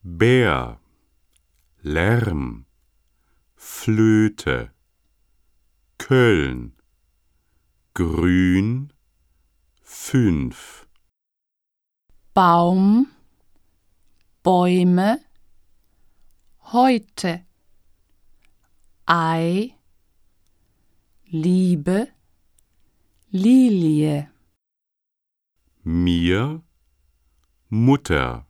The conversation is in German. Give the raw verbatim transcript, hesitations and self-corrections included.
Bär, Lärm, Flöte, Köln, grün, fünf. Baum, Bäume, heute, Ei, Liebe, Lilie. Mir, Mutter.